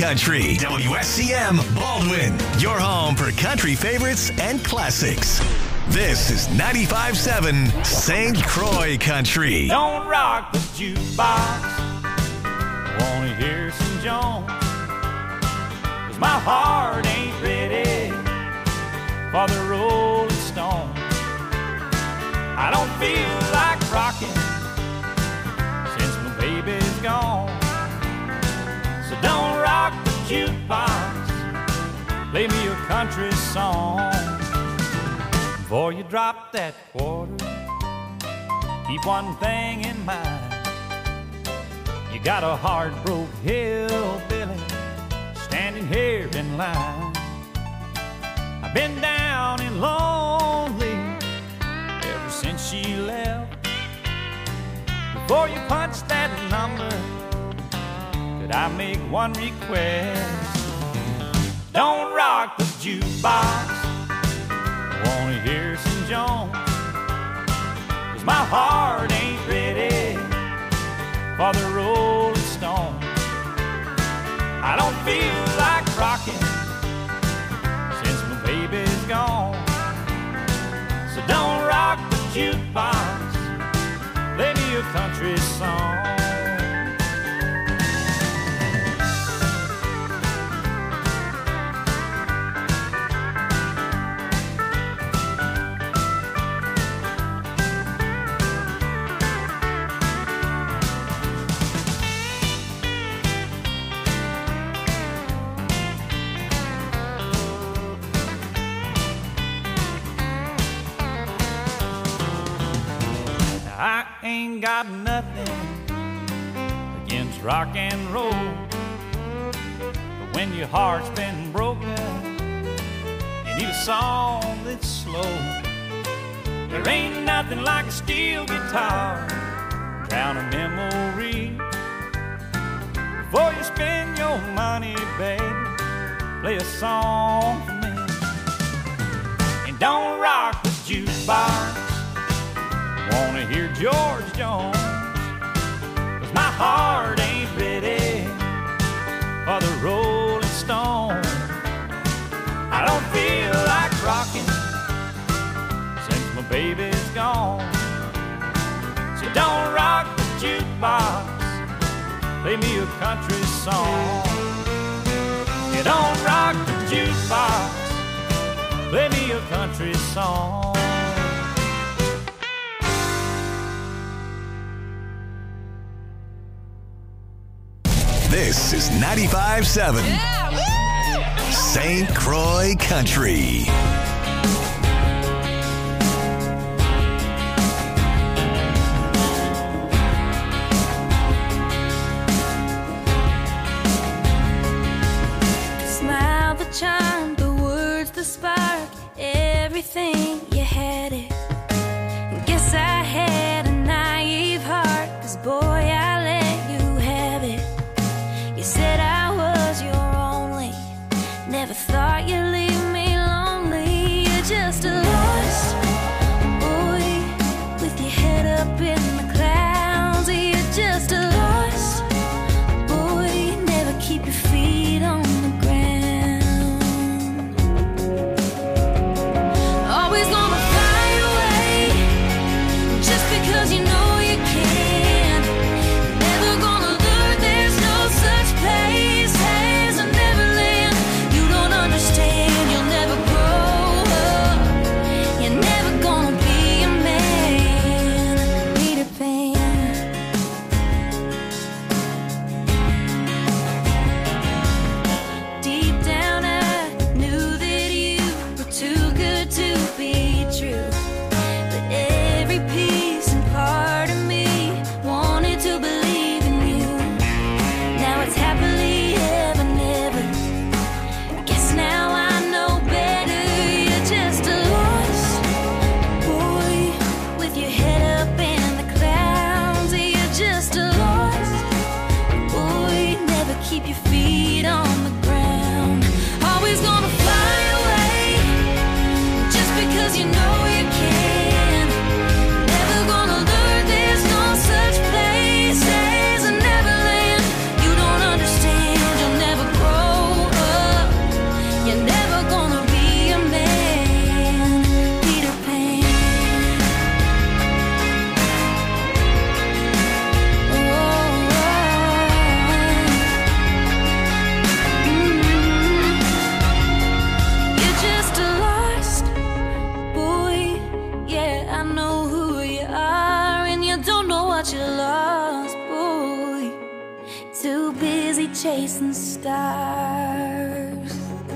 Country. WSCM Baldwin, your home for country favorites and classics. This is 95.7 St. Croix Country. Don't rock the jukebox, wanna hear some Jones, 'cause my heart ain't ready for the Rolling Stones. I don't feel like rocking since my baby's gone. So don't rock the jukebox, play me a country song. Before you drop that quarter, keep one thing in mind. You got a hard-broke hillbilly standing here in line. I've been down and lonely ever since she left. Before you punch that number, could I make one request? Don't rock the jukebox, wanna hear some Jones, 'cause my heart ain't ready for the Rolling Stones. I don't feel like rocking since my baby's gone. So don't rock the jukebox, play me a country song. I ain't got nothing against rock and roll, but when your heart's been broken, you need a song that's slow. There ain't nothing like a steel guitar, drown a memory. Before you spend your money, baby, play a song for me. And don't rock the jukebox, wanna hear George Jones, 'cause my heart ain't ready for the Rolling Stones. I don't feel like rocking since my baby's gone. So don't rock the jukebox, play me a country song. You don't rock the jukebox, play me a country song. This is 95.7 St. Croix Country. The smile, the charm, the words, the spark, everything, you had it. Guess I had a naive heart, 'cause boy, I let you have it. You said I was your only, never thought you'd leave me lonely. You're just a lost boy with your head up in the clouds. You're just a lost boy, never keep your feet on the ground. Always gonna find stars.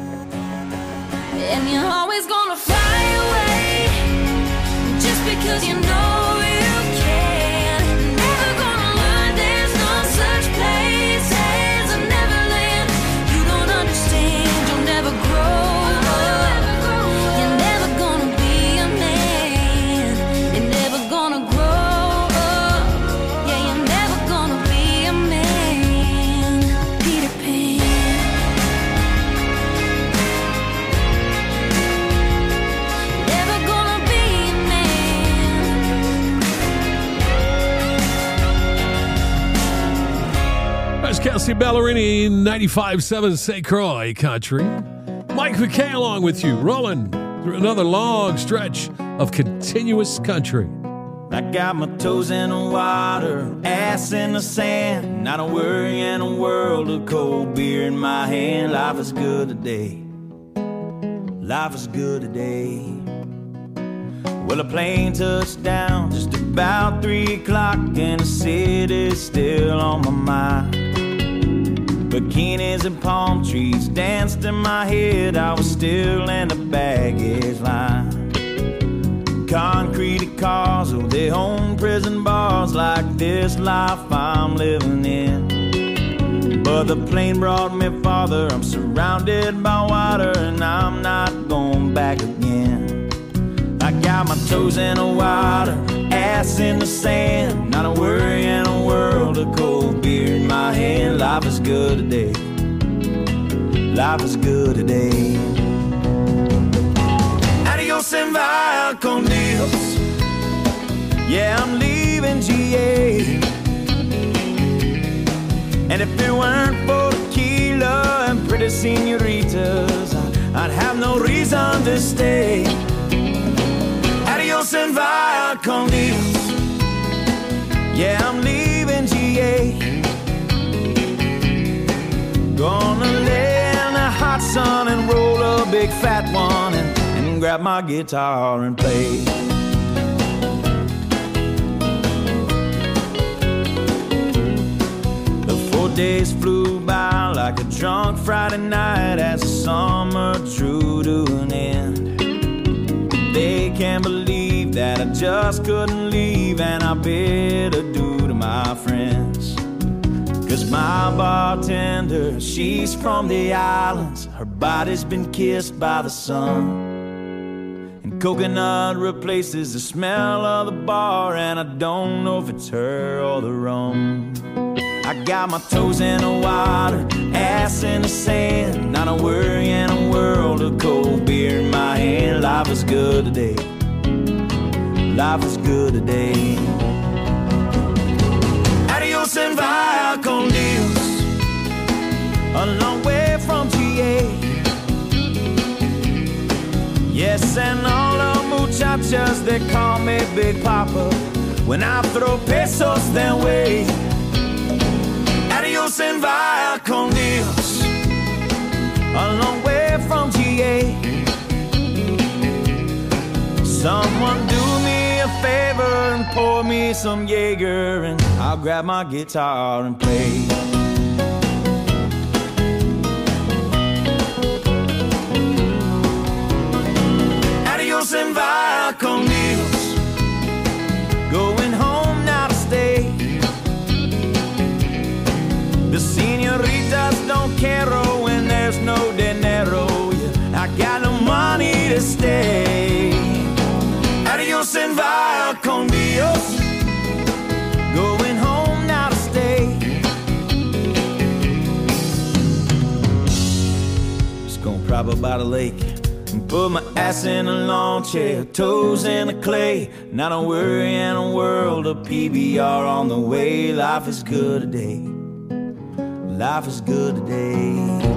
And you're always gonna fly away just because you know you can. Never gonna learn there's no such place as a Neverland. You don't understand, you'll never grow up. You're never gonna be a man. You're never gonna grow up. Yeah, you're never gonna be a man. Peter Pan. Never gonna be a man. That's Kelsey Ballerini, 95.7 St. Croix Country. Mike McKay along with you, rolling through another long stretch of continuous country. I got my toes in the water, ass in the sand. Not a worry in a world of cold beer in my hand. Life is good today. Life is good today. Well, a plane touched down just about 3 o'clock, and the city's still on my mind. Bikinis and palm trees danced in my head. I was still in the baggage line. Concrete cars, oh, they own prison bars like this life I'm living in. But the plane brought me farther. I'm surrounded by water, and I'm not going back again. I got my toes in the water, ass in the sand. Not a worry in a world of cold beer in my hand. Life is good today. Life is good today. Adios and via con Dios. Yeah, I'm leaving GA. And if it weren't for tequila and pretty senoritas, I'd have no reason to stay. Adios and via con Dios. Yeah, I'm leaving GA. Gonna lay in the hot sun and roll a big fat one and grab my guitar and play. The 4 days flew by like a drunk Friday night as the summer drew to an end. They can't believe that I just couldn't leave, and I bid adieu to my friends. 'Cause my bartender, she's from the islands. Her body's been kissed by the sun. And coconut replaces the smell of the bar, and I don't know if it's her or the rum. I got my toes in the water, ass in the sand. Not a worry in a world of cold beer in my hand. Life is good today. Life is good today. Adios and via con Dios. A long way from GA. Yes, and all the muchachas, they call me Big Papa when I throw pesos their way. Adios and via con Dios. A long way from GA. Someone do me a favor and pour me some Jaeger, and I'll grab my guitar and play. Adios and via con Dios. Going home now to stay. The senoritas don't care when there's no dinero. Yeah, I got no money to stay. Adios and via con Dios. Going home now to stay. Just gonna prop up by the lake and put my ass in a lawn chair, toes in the clay. Not a worry in a world of PBR on the way. Life is good today. Life is good today.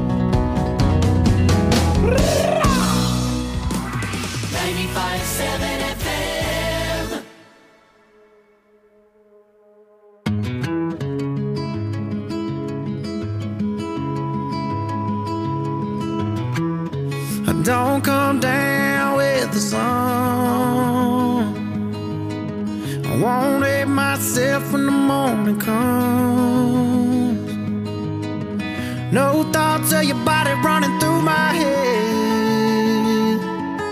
95.7 FM. I don't come down with the sun. I won't hate myself when the morning comes. No thought thoughts of your body running through my head.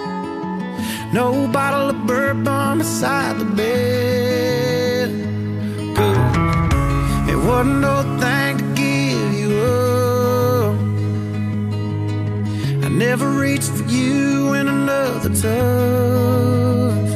No bottle of bourbon beside the bed. Good. It wasn't no thing to give you up. I never reached for you in another touch.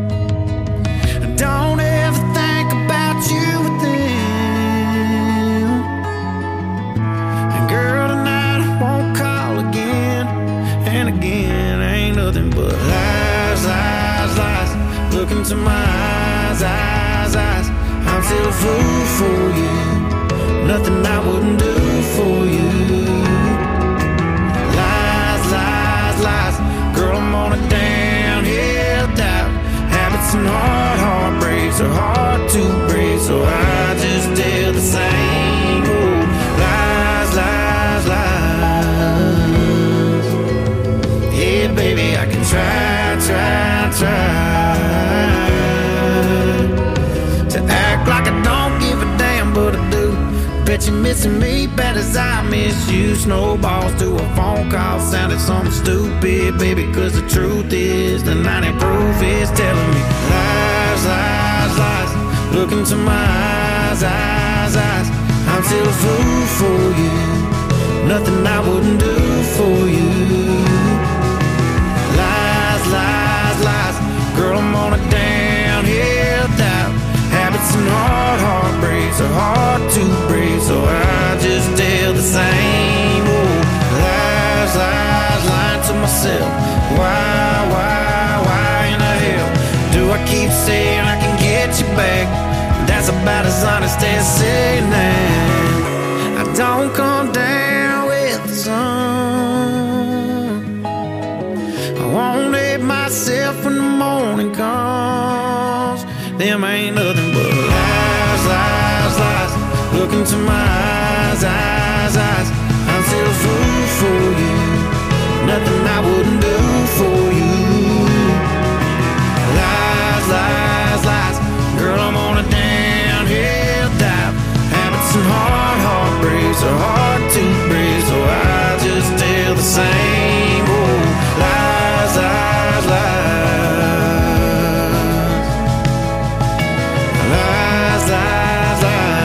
Don't ever think about you with them. And girl, tonight I won't call again and again. Ain't nothing but lies, lies, lies. Look into my eyes, eyes, eyes. I'm still a fool for you. Nothing I wouldn't do for you. Lies, lies, lies. Girl, I'm on a downhill dive. Habits and heartbreaks are hard to break, so I just tell the same old lies, lies, lies. Yeah, baby, I can try to act like I don't give a damn, but I do. Bet you're missing me bad as I miss you. Snowballs to a phone call sounded something stupid, baby, cause the truth is the 90 proof is telling me lies, lies, lies. Look into my eyes, eyes, eyes. I'm still a fool for you. Nothing I wouldn't do for you. Lies, lies, lies. Girl, I'm on a downhill dive. Habits and heartbreaks are hard to break, so I just tell the same old lies, lies, lying to myself. Why in the hell do I keep saying I can get you back? That's about as honest as saying that I don't come down with the sun. I won't let myself when the morning comes. Them ain't nothing but lies, lies, lies. Look into my eyes, eyes, eyes. I'm still a fool for you. Nothing I wouldn't do for you. Lies, lies, lies. Girl, I'm on a downhill dive. Habits and heartbreaks are hard to break, so I just tell the same old lies, lies, lies. Lies, lies,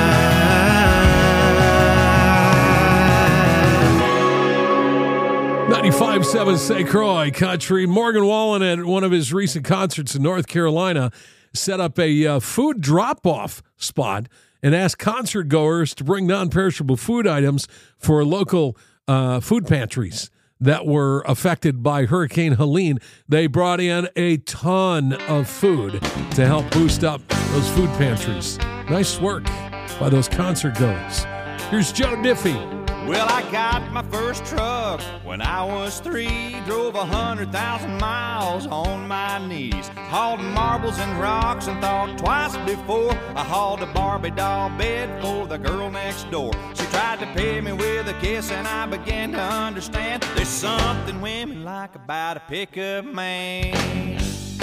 lies. 95.7 St. Croix Country. Morgan Wallen at one of his recent concerts in North Carolina set up a food drop-off spot and asked concert goers to bring non-perishable food items for local food pantries that were affected by Hurricane Helene. They brought in a ton of food to help boost up those food pantries. Nice work by those concert goers. Here's Joe Diffie. Well, I got my first truck when I was 3. Drove 100,000 miles on my knees. Hauled marbles and rocks and thought twice before I hauled a Barbie doll bed for the girl next door. She tried to pay me with a kiss and I began to understand there's something women like about a pickup man.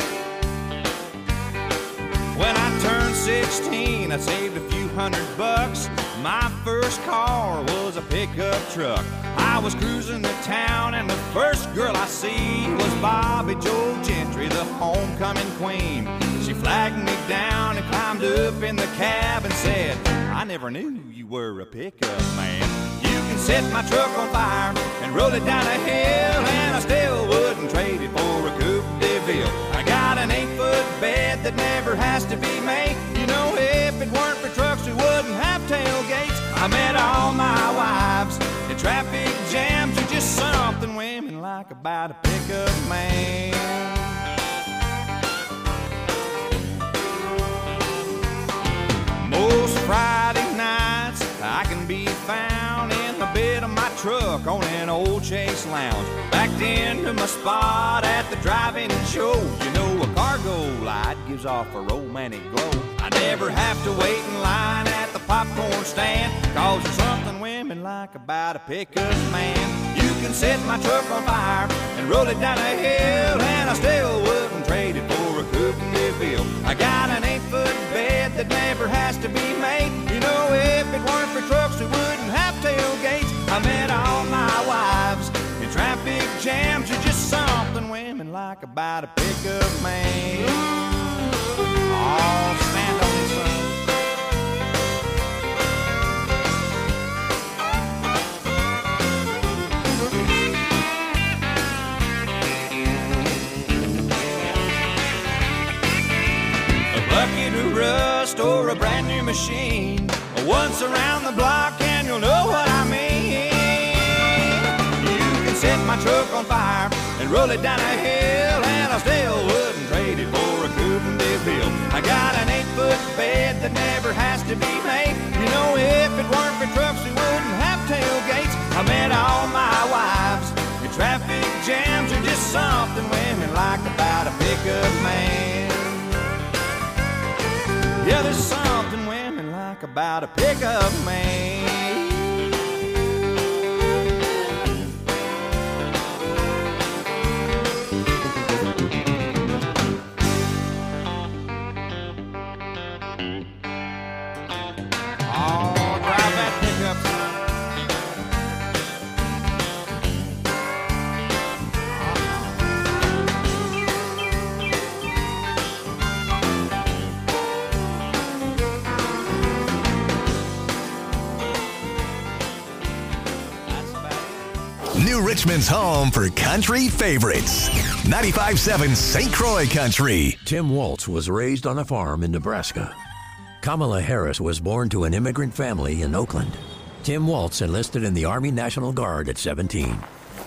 When I turned 16, I saved a few $100. My first car was a pickup truck. I was cruising to town and the first girl I see was Bobby Joe Gentry, the homecoming queen. She flagged me down and climbed up in the cab and said, I never knew you were a pickup man. You can set my truck on fire and roll it down a hill, and I still wouldn't trade it for a Coupe de Ville. I got an 8-foot bed that never has to be made. You know, if it weren't for trucks, we wouldn't have tailgates. I met all my wives in traffic jams. Are just something women like about a pickup man. Most Friday nights I can be found in the bed of my truck on an old Chase Lounge, backed into my spot at the drive-in show. You know, a cargo light gives off a romantic glow. I never have to wait in line at the popcorn stand, 'cause there's something women like about a pickup man. You can set my truck on fire and roll it down a hill, and I still wouldn't trade it for a Coupe de Ville. I got an 8-foot bed that never has to be made. You know, if it weren't for trucks, we wouldn't have tailgates. I I met all my wives in traffic jams. You're just something women like about a pickup man. Oh, stand on your son. Bucket of rust or a brand new machine. Once around the block and you'll know what I mean. You can set my truck on fire and roll it down a hill, and I still wouldn't trade it for a Coupe de Ville. I got an 8-foot bed that never has to be made. You know, if it weren't for trucks, we wouldn't have tailgates. I met all my wives in traffic jams. Are just something women like about a pickup man. Yeah, there's something women like about a pickup man. Oh, drive that pickup, son. New Richmond's home for country favorites. 95.7 St. Croix Country. Tim Waltz was raised on a farm in Nebraska. Kamala Harris was born to an immigrant family in Oakland. Tim Waltz enlisted in the Army National Guard at 17.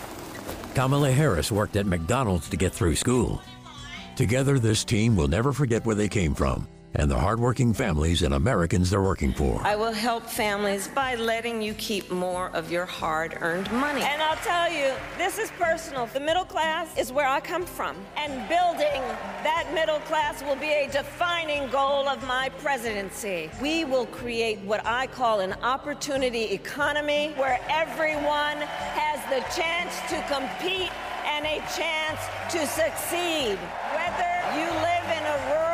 Kamala Harris worked at McDonald's to get through school. Together, this team will never forget where they came from and the hardworking families and Americans they're working for. I will help families by letting you keep more of your hard-earned money. And I'll tell you, this is personal. The middle class is where I come from, and building that middle class will be a defining goal of my presidency. We will create what I call an opportunity economy where everyone has the chance to compete and a chance to succeed. Whether you live in a rural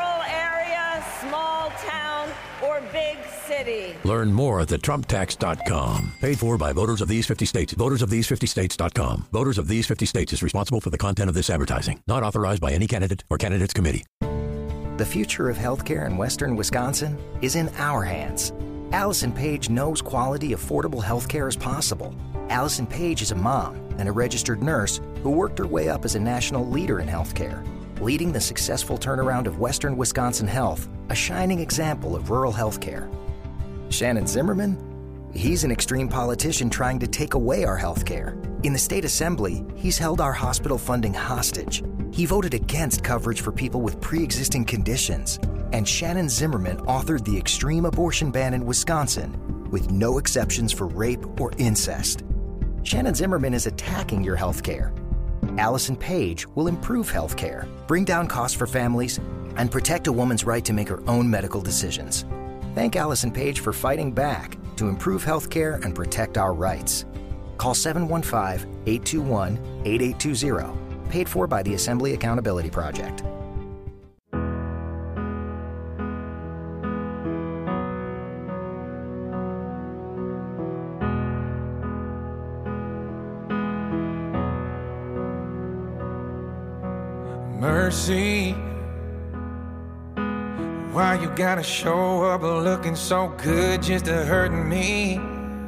small town or big city. Learn more at thetrumptax.com. Paid for by voters of these 50 states. Votersofthese50states.com. Voters of these 50 states is responsible for the content of this advertising. Not authorized by any candidate or candidates committee. The future of healthcare in Western Wisconsin is in our hands. Allison Page knows quality, affordable healthcare is possible. Allison Page is a mom and a registered nurse who worked her way up as a national leader in healthcare, leading the successful turnaround of Western Wisconsin Health, a shining example of rural healthcare. Shannon Zimmerman? He's an extreme politician trying to take away our healthcare. In the state assembly, he's held our hospital funding hostage. He voted against coverage for people with pre-existing conditions. And Shannon Zimmerman authored the extreme abortion ban in Wisconsin with no exceptions for rape or incest. Shannon Zimmerman is attacking your healthcare. Allison Page will improve healthcare, bring down costs for families, and protect a woman's right to make her own medical decisions. Thank Allison Page for fighting back to improve healthcare and protect our rights. Call 715-821-8820. Paid for by the Assembly Accountability Project. Mercy, why you gotta show up looking so good just to hurt me?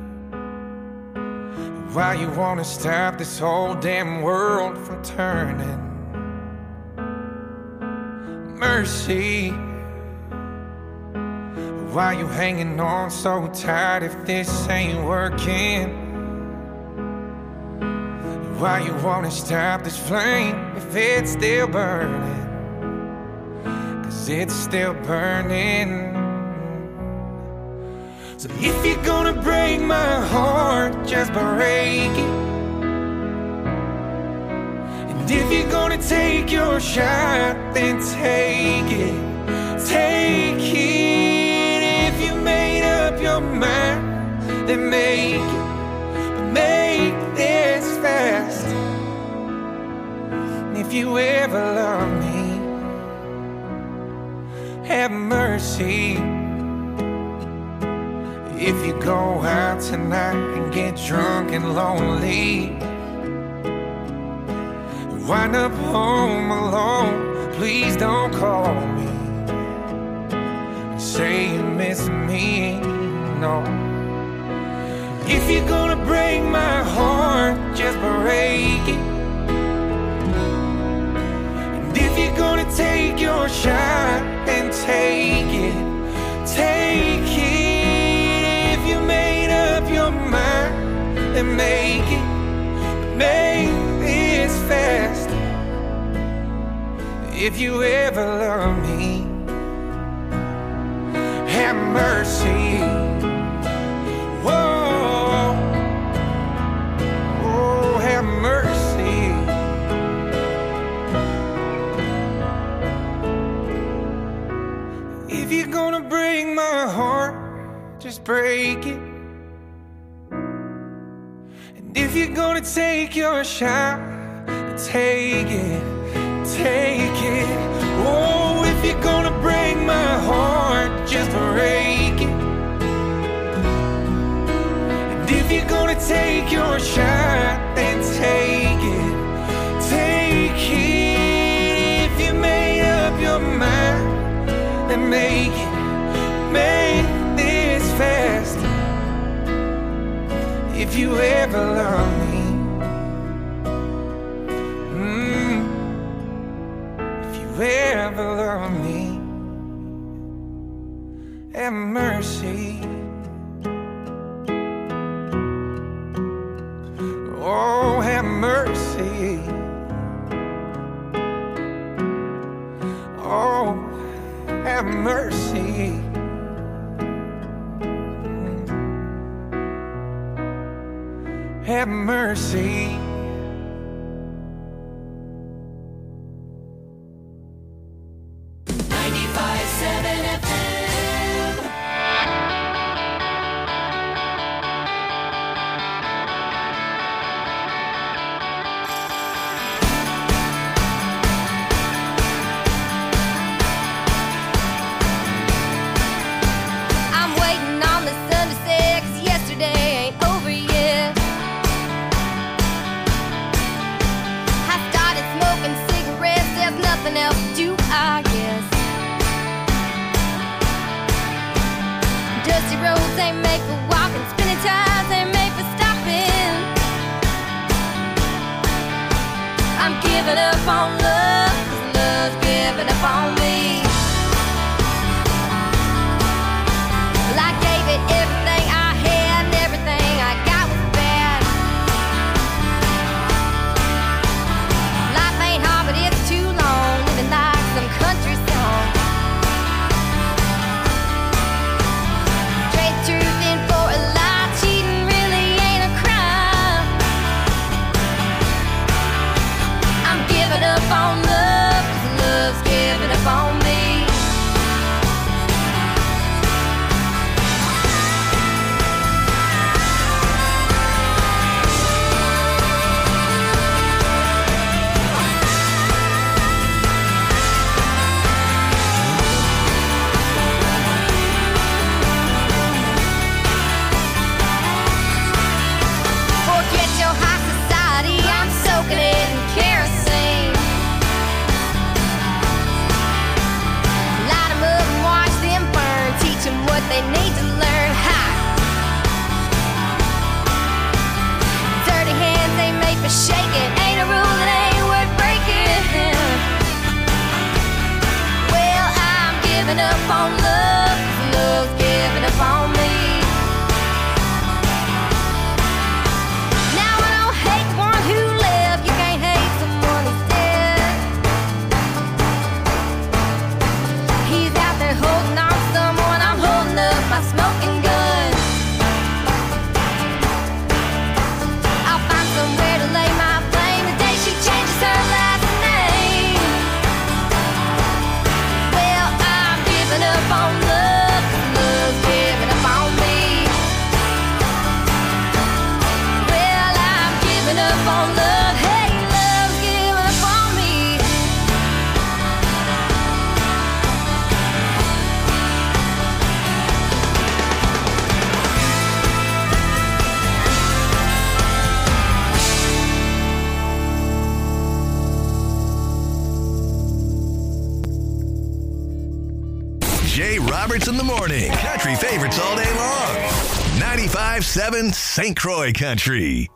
Why you wanna stop this whole damn world from turning? Mercy, why you hanging on so tight if this ain't working? Why you wanna stop this flame if it's still burning? 'Cause it's still burning. So if you're gonna break my heart, just break it. And if you're gonna take your shot, then take it. Take it. If you made up your mind, then make it. But make this fast. And if you ever love me, have mercy. If you go out tonight and get drunk and lonely, wind up home alone, please don't call me. Say you're missing me, no. If you're gonna break my heart, just break it. And if you're gonna take your shot, then take it. Take it. If you made up your mind, then make it. But make this fast. If you ever love me, have mercy. Whoa, oh, have mercy. If you're gonna break my heart, just break it. And if you're gonna take your shot, take it, take it. Oh, if you're gonna break my heart, just break it. And if you're gonna take your shot, then take it, take it. If you made up your mind, then make it, make this fast. If you ever love me, if you ever love me, have mercy. Oh, have mercy. Oh, have mercy. Have mercy. I'll find somewhere to lay my Ray Roberts in the morning. Country favorites all day long. 95.7 St. Croix Country.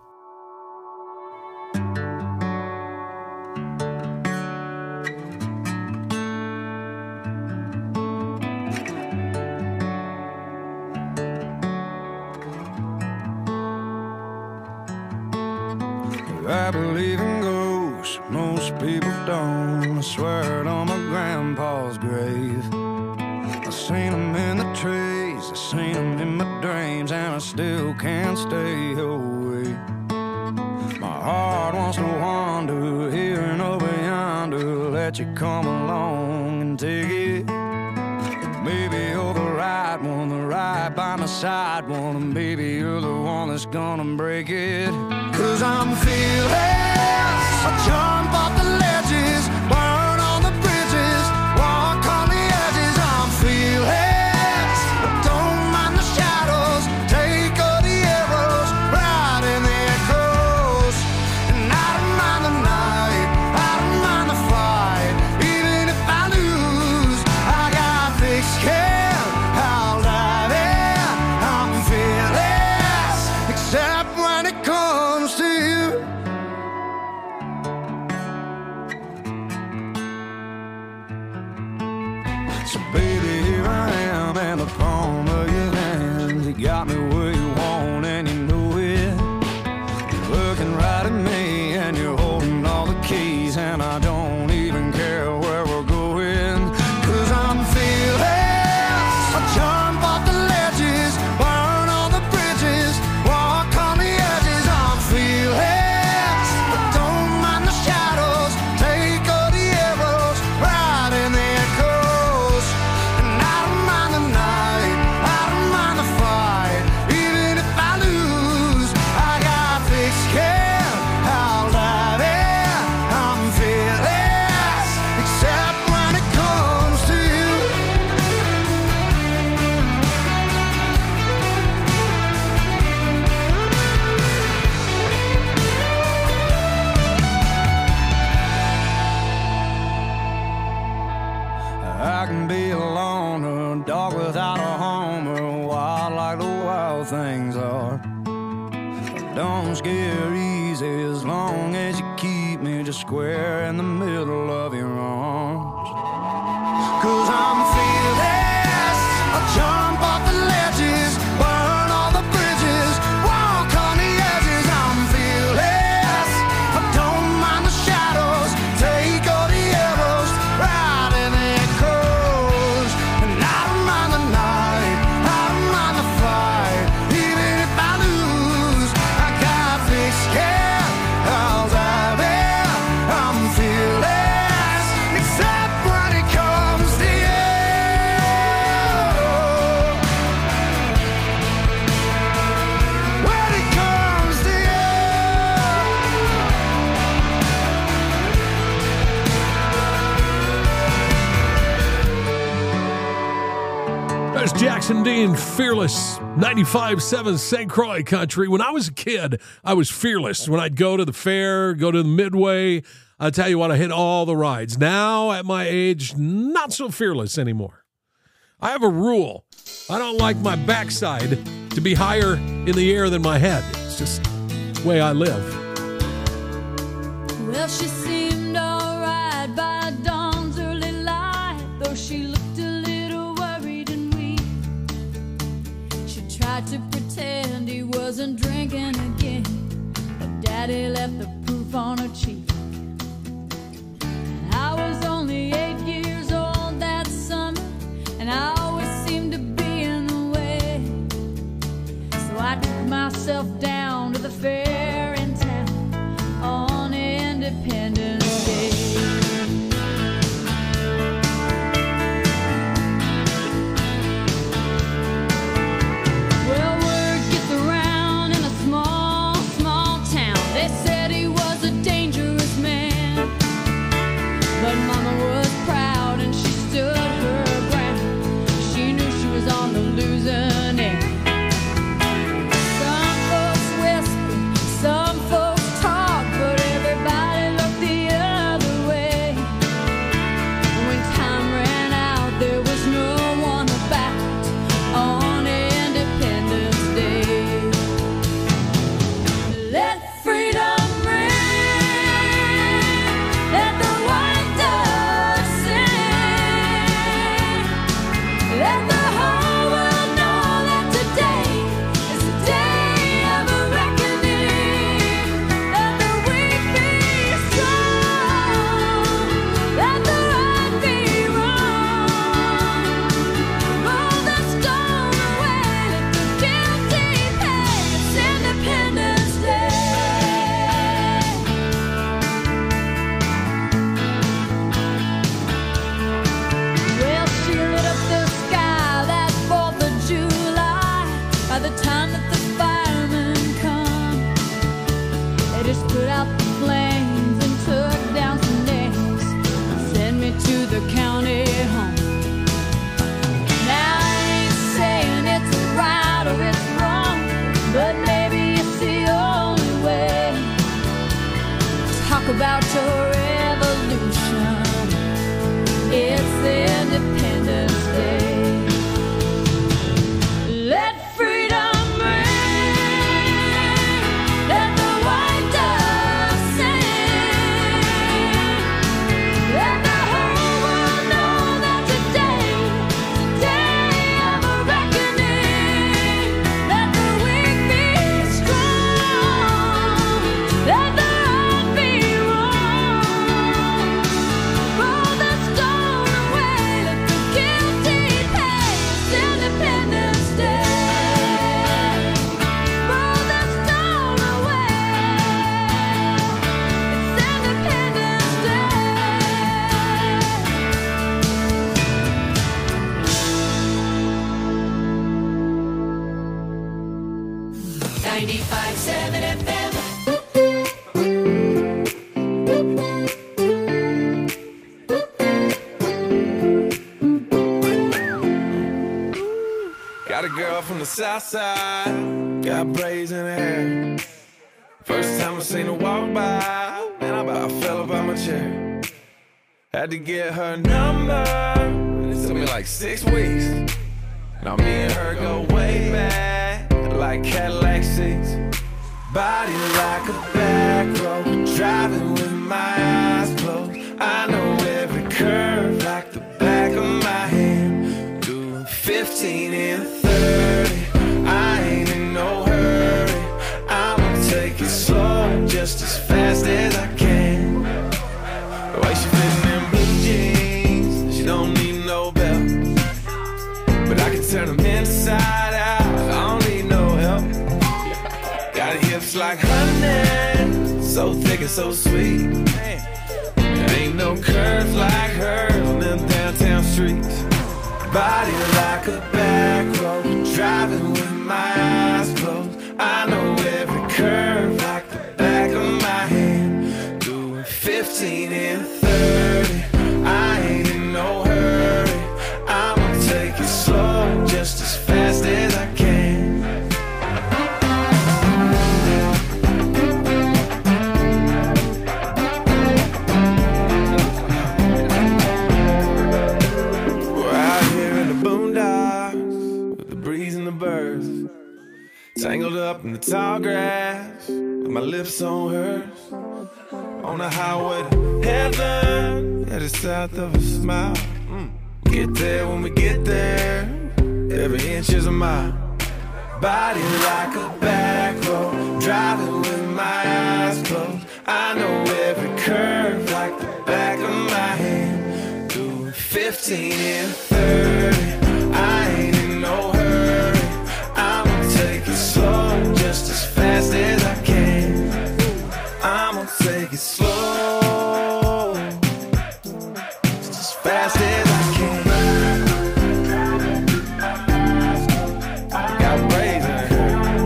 I believe in ghosts, most people don't. I swear it on my grandpa's grave. I seen them in the trees, I seen them in my dreams, and I still can't stay away. My heart wants to wander here and over yonder, let you come along and take it. Maybe you're the right one, the right by my side one, and maybe you're the one that's gonna break it. 'Cause I'm fearless, I jump off the ledges, burn on the bridges, walk on the edges. I'm fearless, I don't mind the shadows, take all the arrows, ride in the echoes. And I don't mind the night, I don't mind the fight, even if I lose, I got thick skin, I'll dive in. I'm fearless, except when it comes to you. So baby, here I am in the palm of your hand. You got me where you want and you know it. You're looking right at me and you're holding all the keys, and I don't even care where we're going. 'Cause I'm fearless, I jump off the ledges, burn all the bridges, walk on the edges. I'm fearless, I don't mind the shadows, take all the arrows, ride in the echoes. And I don't mind the night, I don't mind the fight, even if I lose, I got thick skin, I'll dive in. I'm fearless, except when it comes to you. I can be a loner, dog without a home, or wild like the wild things are. Don't scare easy as long as you keep me just square in the middle of your arms. 'Cause I'm fearless, I jump off the ledges, burn all the bridges, walk on the edges. I'm fearless, I don't mind the shadows, take all the arrows, ride in the echoes. And I don't mind the night, I don't mind the fight, even if I lose, I got thick skin, I'll dive in. I'm fearless, except when it comes to you. When it comes to you. There's Jackson Dean, Fearless, 95.7 St. Croix Country. When I was a kid, I was fearless. When I'd go to the fair, go to the Midway, I tell you what, I hit all the rides. Now, at my age, not so fearless anymore. I have a rule. I don't like my backside to be higher in the air than my head. It's just the way I live. Well, she seemed alright by dawn's early light, though she looked a little worried and weak. She tried to pretend he wasn't drinking again, but Daddy left the proof on her cheek. And I was only 8 years old that summer, and I always seemed to be in the way. So I took myself down to the fair in town on Independence Day. Well, word gets around in a small, small town. They said he was a dangerous man, but Mama was proud and she stood her ground. She knew she was on the losing end. Some folks put out the flames and took down some names, sent me to the county home. Now I ain't saying it's right or it's wrong, but maybe it's the only way. Talk about your revolution. It's Independence Day. Let freedom ring. Let the white dove sing. Let the whole world know that today is a day of a reckoning. Let the weak be strong. Let the right be wrong. Roll the stone away. Let the guilty pay. It's Independence Day. Roll the stone away. It's Independence Day. 95.7 FM. Got a girl from the south side, got braids in her hair. First time I seen her walk by, man, I about fell up out my chair. Had to get her number, it took me like 6 weeks. Now me and her go way back, like Cadillac seats. Body like a back road, driving with my eyes closed. I know every curve like the back of my hand. Doing 15 and 30, I ain't in no hurry. I'ma take it slow, just as fast as I can. The way she fitting in blue jeans, she don't need no belt. But I can turn them inside out, I don't need no help. Got hips like honey, so thick and so sweet. There ain't no curves like hers on them downtown streets. Body like a back road, driving with my eyes closed. I know every curve like the back of my hand. Doing 15 and 30, I ain't in no hurry. I'ma take it slow, just as fast as I can. We're out here in the boondocks with the breeze and the birds, tangled up in the tall grass with my lips on hers. On the highway to heaven, headed south of a smile. We get there when we get there, every inch is a mile. Body like a back road, driving with my eyes closed. I know every curve like the back of my hand. Doing 15 and 30, I ain't in no hurry. I'ma take it slow, just as fast as I can. I'ma take it slow, just as fast as I can. Got braids in her.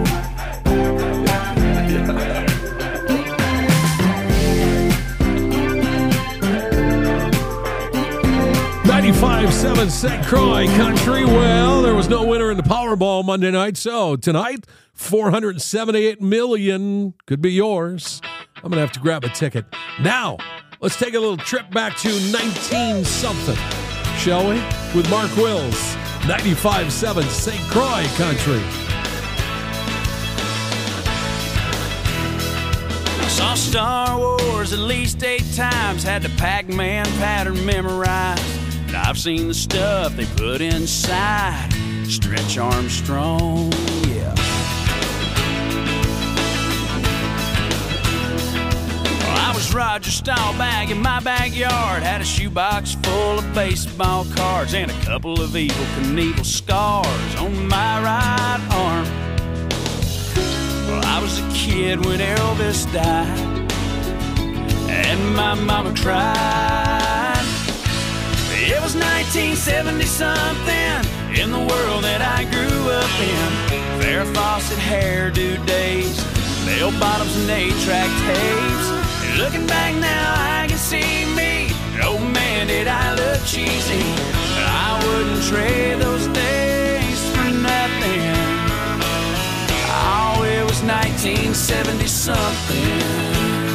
95.7 St. Croix Country. Well, there was no winner in the Powerball Monday night, so tonight, $478 million could be yours. I'm going to have to grab a ticket. Now, let's take a little trip back to 19-something, shall we? With Mark Wills, 95.7 St. Croix Country. I saw Star Wars at least 8 times, had the Pac-Man pattern memorized. And I've seen the stuff they put inside Stretch Armstrong, yeah. Well, I was Roger Staubach in my backyard, had a shoebox full of baseball cards and a couple of Evel Knievel scars on my right arm. Well, I was a kid when Elvis died, and my mama cried. It was 1970-something in the world that I grew up in. Farrah Fawcett hairdo days, bell bottoms and 8-track tapes. And looking back now, I can see me. And oh man, did I look cheesy. But I wouldn't trade those days for nothing. Oh, it was 1970-something.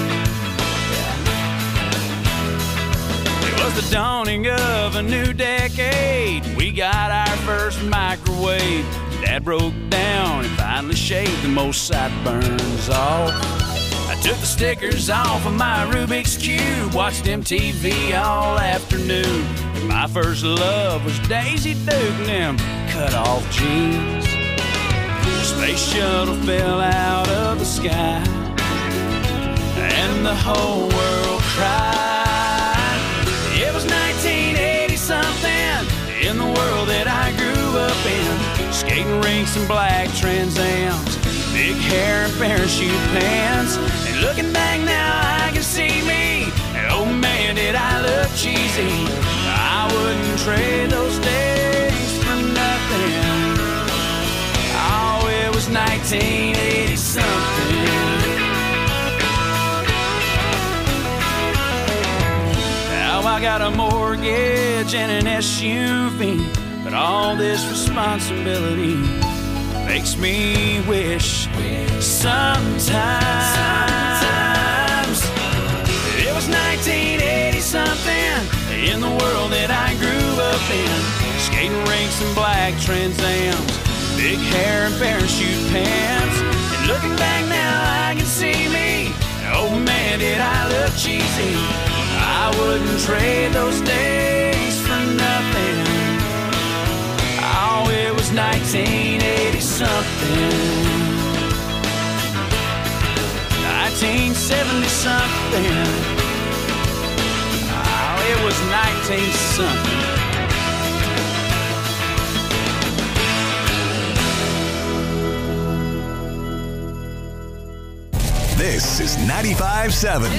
It was the dawning of a new decade. We got our first microwave. Dad broke down and finally shaved the most sideburns off. I took the stickers off of my Rubik's Cube, watched MTV all afternoon. And my first love was Daisy Duke and them cut-off jeans. The space shuttle fell out of the sky, and the whole world cried. It was 1980-something in the world that I grew up in. Skating rinks and black Trans Ams, big hair and parachute pants. And looking back now, I can see me. And oh man, did I look cheesy. I wouldn't trade those days for nothing. Oh, it was 1980-something. Now I got a mortgage and an SUV, but all this responsibility makes me wish sometimes it was 1980-something in the world that I grew up in. Skating rinks and black Trans Ams, big hair and parachute pants. And looking back now, I can see me. Oh man, did I look cheesy. I wouldn't trade those days for nothing. Oh, it was 1980-something. 1970-something. Oh, it was 19-something. This is 95.7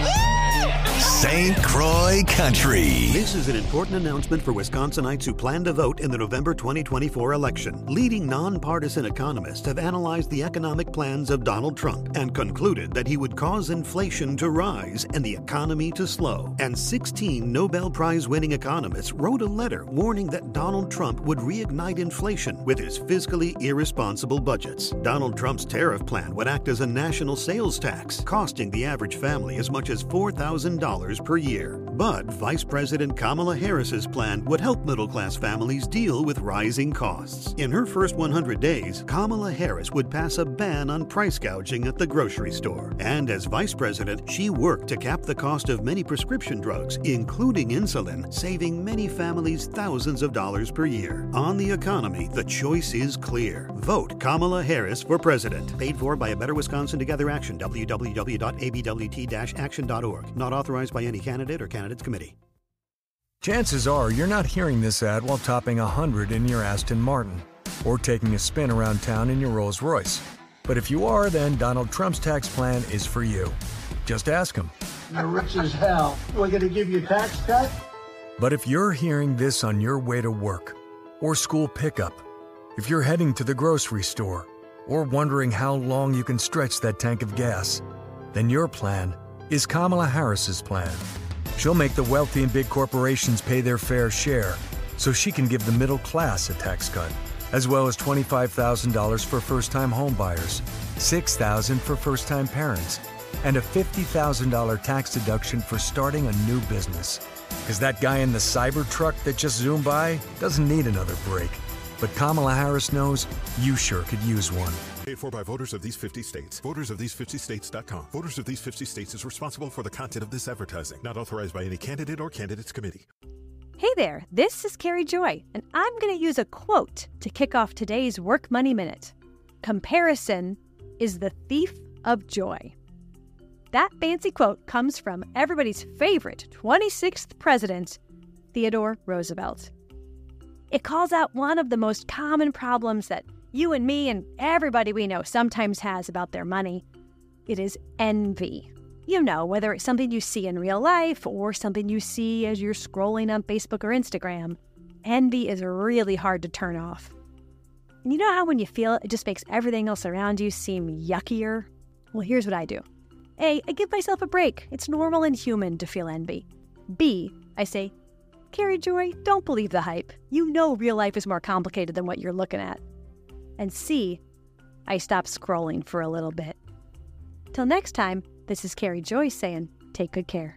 St. Croix Country. This is an important announcement for Wisconsinites who plan to vote in the November 2024 election. Leading nonpartisan economists have analyzed the economic plans of Donald Trump and concluded that he would cause inflation to rise and the economy to slow. And 16 Nobel Prize-winning economists wrote a letter warning that Donald Trump would reignite inflation with his fiscally irresponsible budgets. Donald Trump's tariff plan would act as a national sales tax, costing the average family as much as $4,000 per year. But Vice President Kamala Harris's plan would help middle-class families deal with rising costs. In her first 100 days, Kamala Harris would pass a ban on price gouging at the grocery store. And as Vice President, she worked to cap the cost of many prescription drugs, including insulin, saving many families thousands of dollars per year. On the economy, the choice is clear. Vote Kamala Harris for president. Paid for by A Better Wisconsin Together Action, www.abwt-action.org. Not authorized by any candidate or candidates committee. Chances are you're not hearing this ad while topping 100 in your Aston Martin or taking a spin around town in your Rolls Royce. But if you are, then Donald Trump's tax plan is for you. Just ask him. You're rich as hell. We're going to give you a tax cut? But if you're hearing this on your way to work or school pickup, if you're heading to the grocery store or wondering how long you can stretch that tank of gas, then your plan is Kamala Harris's plan. She'll make the wealthy and big corporations pay their fair share so she can give the middle class a tax cut, as well as $25,000 for first-time home buyers, $6,000 for first-time parents, and a $50,000 tax deduction for starting a new business. Because that guy in the cyber truck that just zoomed by doesn't need another break. But Kamala Harris knows you sure could use one. Paid for by voters of these 50 states. VotersOfThese50States.com. Voters of these 50 states is responsible for the content of this advertising. Not authorized by any candidate or candidates committee. Hey there, this is Carrie Joy, and I'm going to use a quote to kick off today's Work Money Minute. Comparison is the thief of joy. That fancy quote comes from everybody's favorite 26th president, Theodore Roosevelt. It calls out one of the most common problems that you and me and everybody we know sometimes has about their money. It is envy. You know, whether it's something you see in real life or something you see as you're scrolling on Facebook or Instagram, envy is really hard to turn off. And you know how when you feel it, it just makes everything else around you seem yuckier? Well, here's what I do. A, I give myself a break. It's normal and human to feel envy. B, I say, Carrie Joy, don't believe the hype. You know real life is more complicated than what you're looking at. And C, I stop scrolling for a little bit. Till next time, this is Carrie Joy saying, take good care.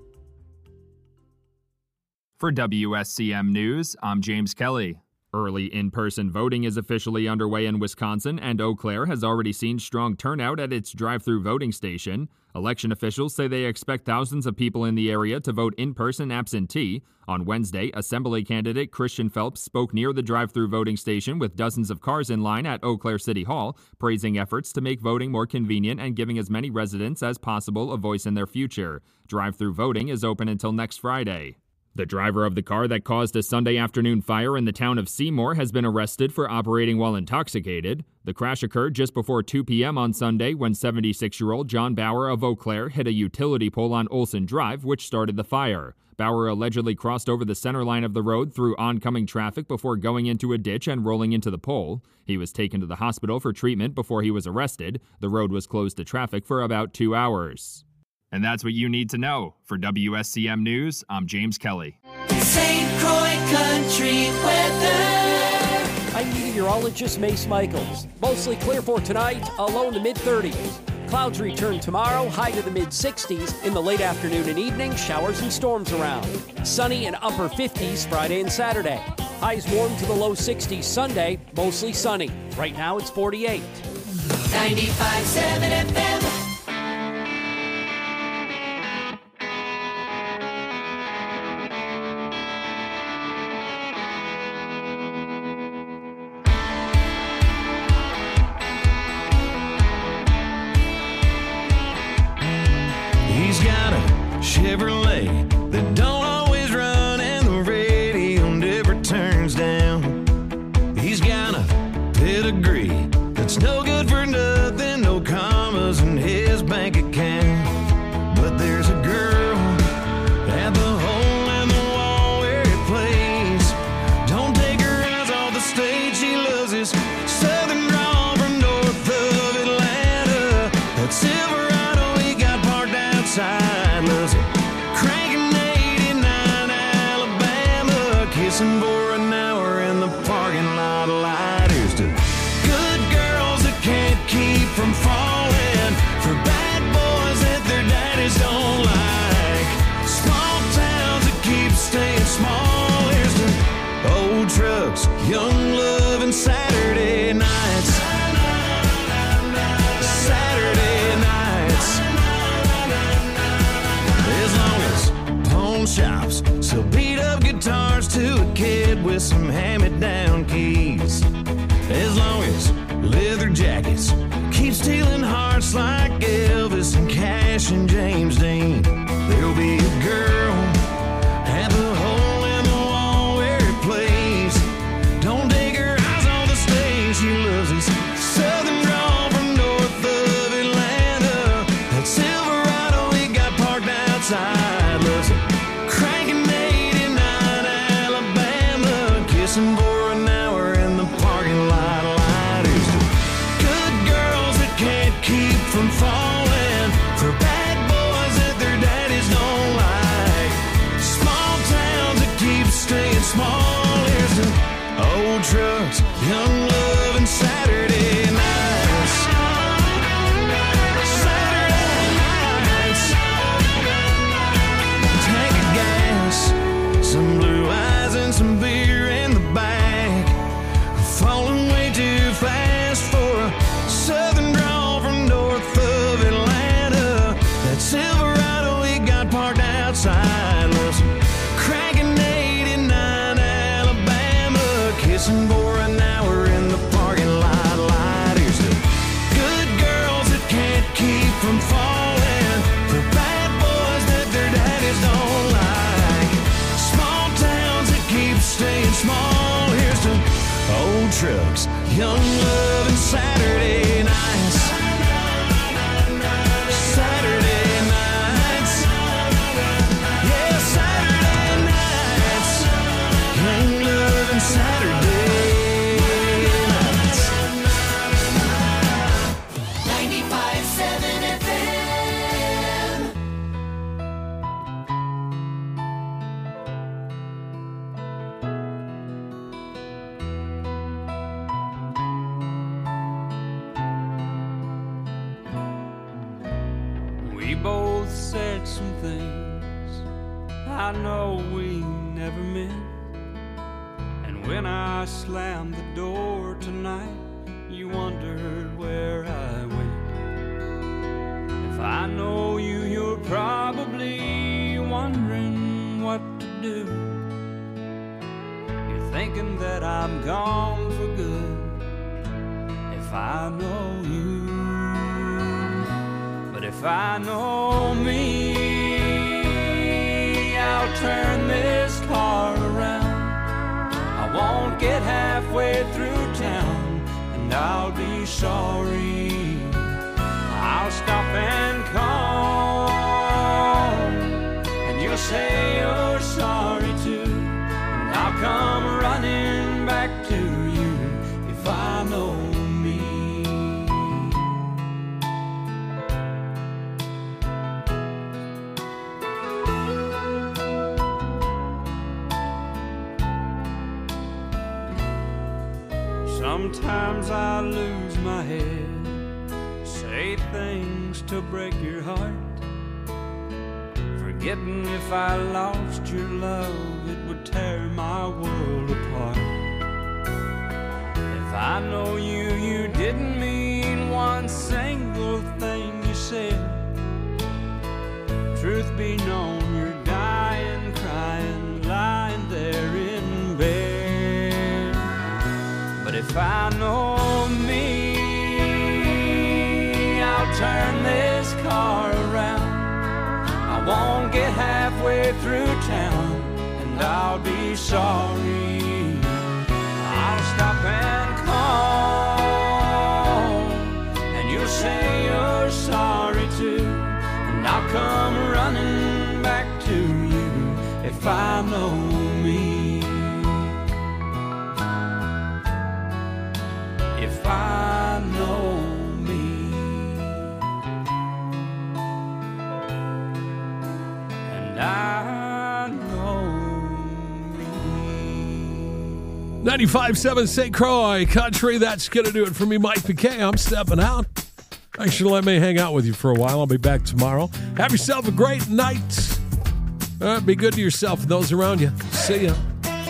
For WSCM News, I'm James Kelly. Early in-person voting is officially underway in Wisconsin, and Eau Claire has already seen strong turnout at its drive-through voting station. Election officials say they expect thousands of people in the area to vote in-person absentee. On Wednesday, Assembly candidate Christian Phelps spoke near the drive-through voting station with dozens of cars in line at Eau Claire City Hall, praising efforts to make voting more convenient and giving as many residents as possible a voice in their future. Drive-through voting is open until next Friday. The driver of the car that caused a Sunday afternoon fire in the town of Seymour has been arrested for operating while intoxicated. The crash occurred just before 2 p.m. on Sunday when 76-year-old John Bauer of Eau Claire hit a utility pole on Olson Drive, which started the fire. Bauer allegedly crossed over the center line of the road through oncoming traffic before going into a ditch and rolling into the pole. He was taken to the hospital for treatment before he was arrested. The road was closed to traffic for about 2 hours. And that's what you need to know. For WSCM News, I'm James Kelly. St. Croix Country Weather. I'm meteorologist Mace Michaels. Mostly clear for tonight, a low in the mid-30s. Clouds return tomorrow, high to the mid-60s. In the late afternoon and evening, showers and storms around. Sunny and upper 50s Friday and Saturday. Highs warm to the low 60s Sunday, mostly sunny. Right now it's 48. 95.7 FM. Chevrolet that don't always run and the radio never turns down. He's got a pedigree that's no good for nothing, no commas in his bank account. But there's a girl at the hole in the wall where he plays. Don't take her eyes off the stage, she loves his southern drawl from north of Atlanta. That Silverado he got parked outside, loves it. Kissing for an hour in the parking lot light. Here's to good girls that can't keep from falling, for bad boys that their daddies don't like, small towns that keep staying small. Here's to old trucks, young love, and Saturday nights. Saturday nights. As long as pawn shops sell beat up guitars to a kid with some hand-me-down keys, as long as leather jackets keep stealing hearts like Elvis and Cash and James Dean, there'll be a girl at the hole in the wall where he plays. Don't take her eyes on the stage, she loves his southern drawl from north of Atlanta. That Silverado he got parked outside, loves it. For an hour in the parking lot light. Here's to good girls that can't keep from falling, for bad boys that their daddies don't like, small towns that keep staying small. Here's to old trucks, young love, and Saturday nights. Saturday nights. Tank of gas, some blue eyes and some beer in the back, falling way too fast for a southern drawl from north of Atlanta. That Silverado he got parked outside, loves cranking 89 Alabama, kissing for an hour in the parking lot light. Here's to good girls that can't keep from falling, for bad boys that their daddies don't like, small towns that keep staying small. Here's to old trucks, young love, and Saturday nights. Saturday nights. Yeah, Saturday nights. Young love and Saturday nights. 95.7 both said some things I know we never meant. And when I slammed the door tonight, you wondered where I went. If I know you, you're probably wondering what to do. You're thinking that I'm gone for good. If I know you, but if I know me, I'll turn this car around. I won't get halfway through town, and I'll be sorry. I'll stop and call, and you'll say you're sorry too, and I'll come running back to you if I know me. Sometimes I lose my head, say things to break your heart, forgetting if I lost your love, it would tear my world apart. If I know you, you didn't mean one single thing you said. Truth be known, you're dying, crying, lying there in bed. But if I know me, I'll turn this car around. I won't get halfway through town, and I'll be sorry. I'll stop and call, and you'll say you're sorry too, and I'll come running back to you if I know me. If I know me. And I know me. 95.7 St. Croix Country. That's going to do it for me, Mike McKay. I'm stepping out. Thanks for letting me hang out with you for a while. I'll be back tomorrow. Have yourself a great night. Be good to yourself and those around you. See ya.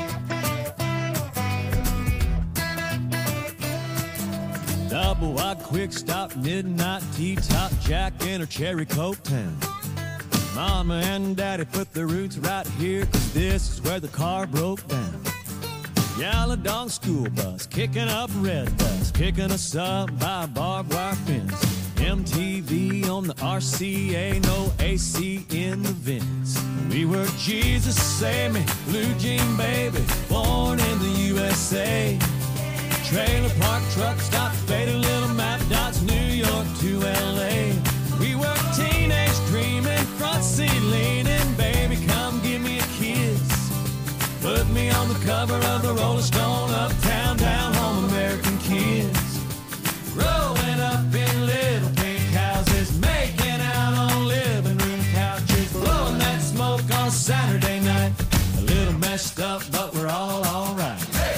Double wide, quick stop, midnight tea, top Jack in her cherry coke town. Mama and Daddy put their roots right here, 'cause this is where the car broke down. Yellow dog school bus, kicking up red dust, picking us up by a barbed wire fence. MTV on the RCA, no AC in the vents. We were Jesus Save Me, Blue Jean Baby, born in the USA. Trailer park, truck stop, faded little map dots, New York to LA. We were teenage dreaming, front seat leaning, baby, come give me a kiss. Put me on the cover of the Rolling Stone, uptown, down home, American kids. Growing up in little pink houses, making out on living room couches, blowing that smoke on Saturday night. A little messed up, but we're all alright.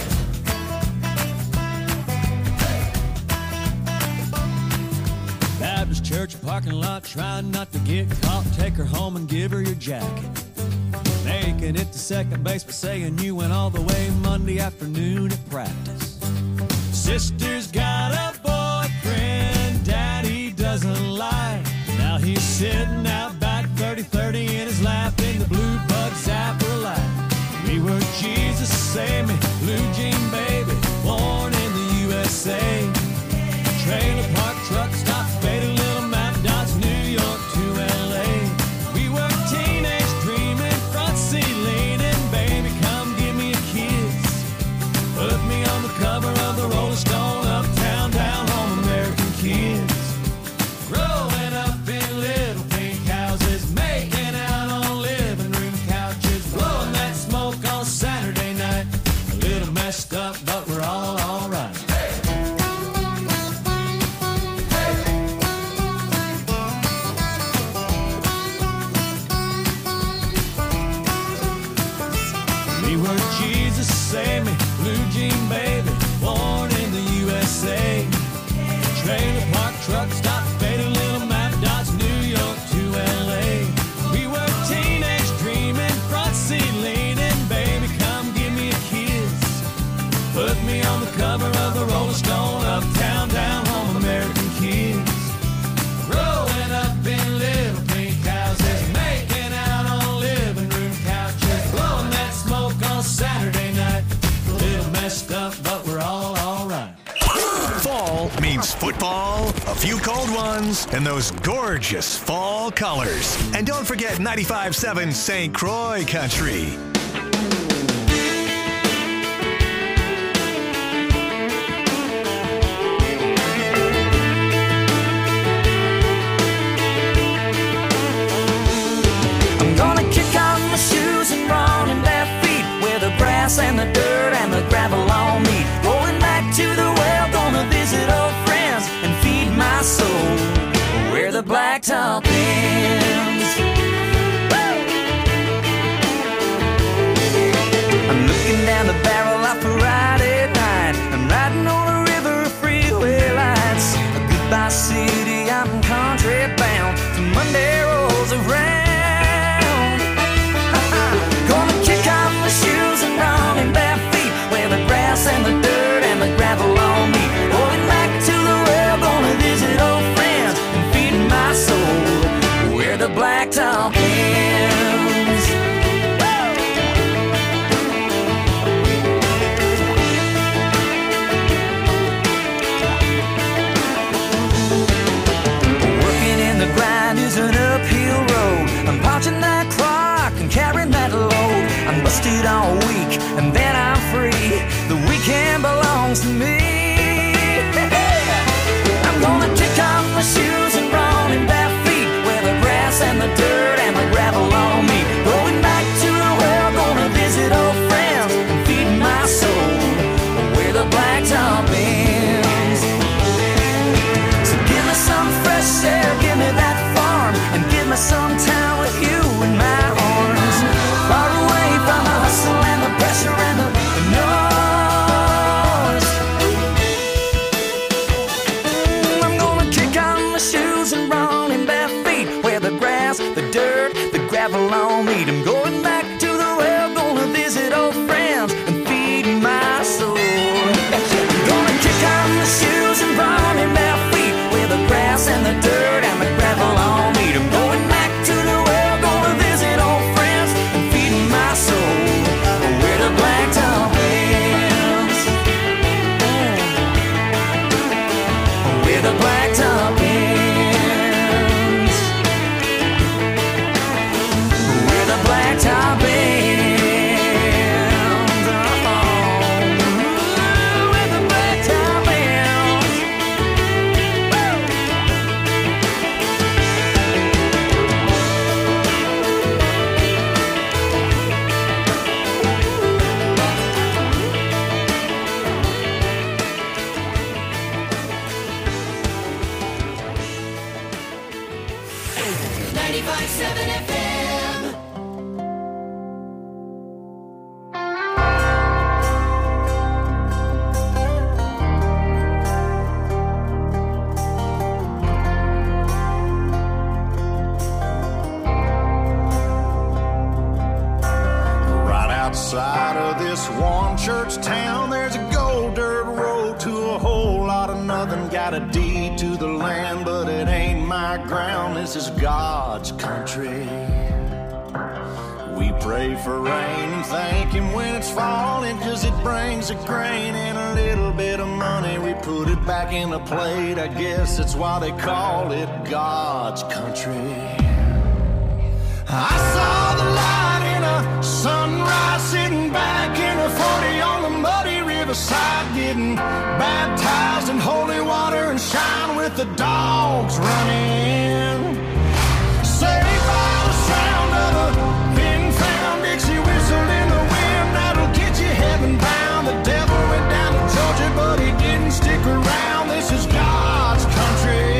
Baptist church parking lot, trying not to get caught. Take her home and give her your jacket. Making it to second base, but saying you went all the way Monday afternoon at practice. Sister's got a boyfriend Daddy doesn't like. Now he's sitting out back 30-30 in his lap in the blue bug zapper light. We were Jesus Save Me, Blue Jean Baby, born in the USA. Trailer park, truck stop, faded little map dots, New York to LA. We were teenage dreaming, front seat leaning, baby, come give me a kiss. Put me on the cover of the Rolling Stone, uptown, down home, American kids. Growing up in little pink houses, making out on living room couches, blowing that smoke on Saturday night. A little messed up, but we're all alright. We were Jesus Save Me, Blue Jean Baby, born in the USA. Trailer park, truck stop, faded little map dots, New York to LA. fall, a few cold ones, and those gorgeous fall colors. And don't forget 95.7 St. Croix Country. I'm gonna kick off my shoes and run in bare feet where the grass and the dirt and the gravel all meet. Going back to the well, gonna visit old friends and feed my soul where the blacktop ends. I'm looking down the barrel of a Friday night. I'm riding on a river, freeway lights. A goodbye city, I'm country bound. till Monday rolls around. Gonna kick off my shoes and run in bare feet where the grass and the dirt and the gravel all meet. Going back to the well, gonna visit old friends and feed my soul where the blacktop ends. Working in the grind is an uphill road. I'm punching that clock and carrying that load. I'm busted all week and then I'm free. The weekend belongs to me. I'm gonna kick off my shoes and run in bare feet where the grass and the dirt and the gravel all meet. Going back to the well, gonna visit old friends and feed my soul where the blacktop ends. So give me some fresh air, give me that farm, and give me some time with you in my arms. Far away from the hustle and the pressure and the noise. I'm gonna kick on my shoes and run in bare feet where the grass, the dirt, the gravel all meet. I'm going back to the well, gonna visit old friends and feed my soul. I'm gonna kick on my shoes and run in bare feet where the grass and the dirt and the gravel all meet. I'm going back to the well, gonna visit old friends and feed my soul where the blacktop ends. Where the blacktop ends. Where the blacktop ends. Where the blacktop ends. Right outside of this one church town, there's a gold dirt road to a whole lot of nothing. Got a deed to the land, but it ain't my ground. This is God's country. We pray for rain and thank Him when it's falling, 'cause it brings a grain and a little bit of money. We put it back in the plate, I guess that's why they call it God's country. I saw the light in a sunrise, sitting back in a 40 on the muddy riverside, getting baptized in holy water and shine with the dogs running. Saved by the sound of a pin-found Dixie whistle in the wind, that'll get you heaven bound. The devil went down to Georgia, but he didn't stick around. This is God's country.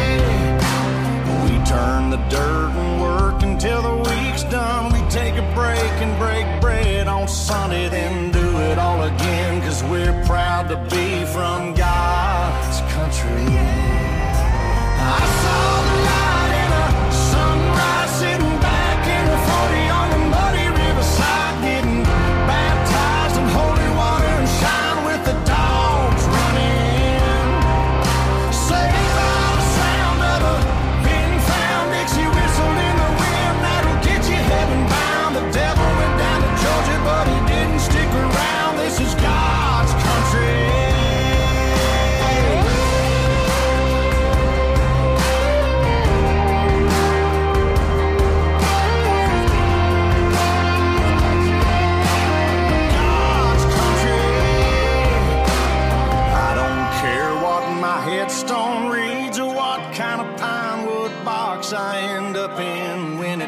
We turn the dirt and work until the week's done. We take a break and break bread on Sunday, then do it all again, 'cause we're proud to be from God's country. I saw the light in a sunrise, sitting back in a 40 on the muddy riverside, getting baptized in holy water and shine with the dogs running. Saved by the sound of a pin-found Dixie whistle in the wind, that'll get you heaven bound. The devil went down to Georgia, but he didn't stick around.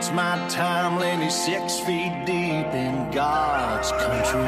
it's my time laying 6 feet deep in God's country.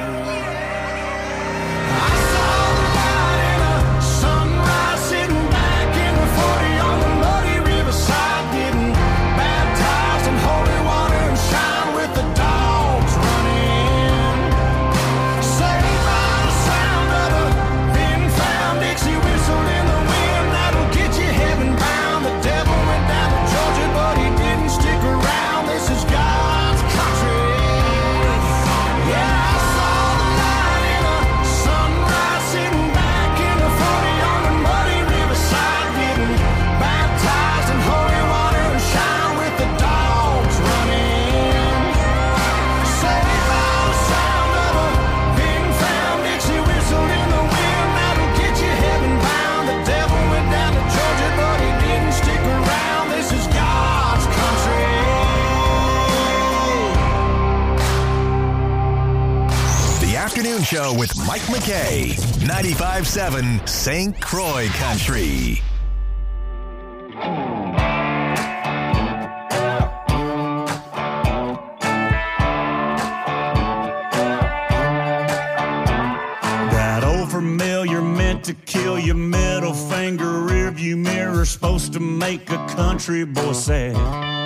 I saw the light in a sunrise sitting back in the 40 on the muddy riverside, getting baptized in holy water and shine with the dogs running. Saved by the sound of a thin-found Dixie whistle in the wind that'll get you heaven bound. The devil went down to Georgia, but he didn't stick around. This is God's country. Yeah, I saw the light in a sunrise sitting back in the 40 on the muddy riverside, getting baptized in holy water and shine with the dogs running. Saved by the sound of a thin-found Dixie whistle in the wind that'll get you heaven bound. The devil went down to Georgia, but he didn't stick around. This is God's country. The Afternoon Show with Mike McKay, 95.7 St. Croix Country. That old familiar meant to kill your middle finger, rearview mirror, supposed to make a country boy sad.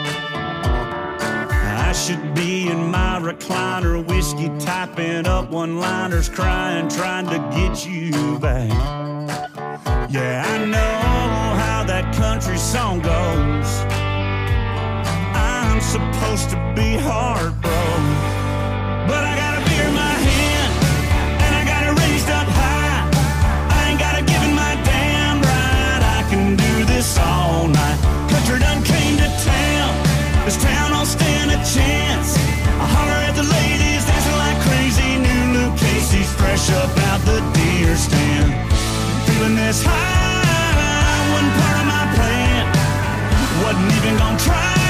I should be in my recliner, whiskey typing up one-liners, crying, trying to get you back. Yeah, I know how that country song goes. I'm supposed to be heartbroken, but I got a beer in my hand, and I got it raised up high. I ain't got a give in my damn right. I can do this all night. Country done came to town. This town don't stand a chance. I holler at the ladies dancing like crazy. New Luke Casey's fresh up out the deer stand. Feeling this high wasn't part of my plan. Wasn't even gonna try.